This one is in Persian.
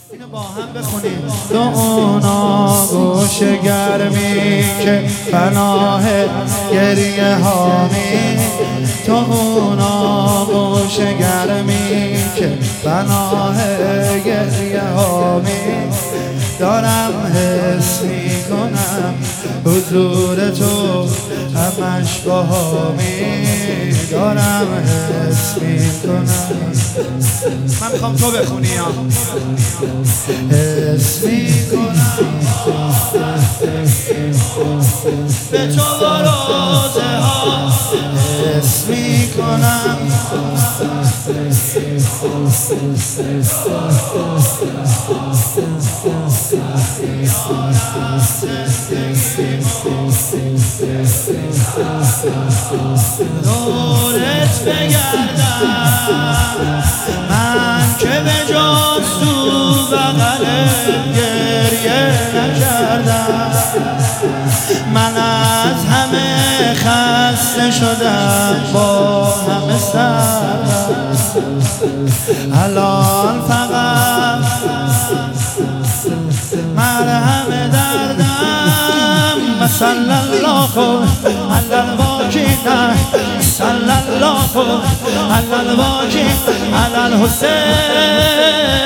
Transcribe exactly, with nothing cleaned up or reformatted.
اینو با هم بخونیم. تو اون آغوش گرمی که پناه گریه هامی، تو اون آغوش گرمی که پناه گریه هامی، دارم حس میکنم حضور تو همش باهامی، دارم حس میکنم. من میخوام تو بخونی ها. حس میکنم به تو و روزه ها، حس میکنم دورت بگردم من که به جز تو بغلت گریه نکردم. من از همه خسته شدم با همه سردم، الان فقط مرهم دردم. صلی الله علی الواقی، صلی الله علی الواقی علی الحسین.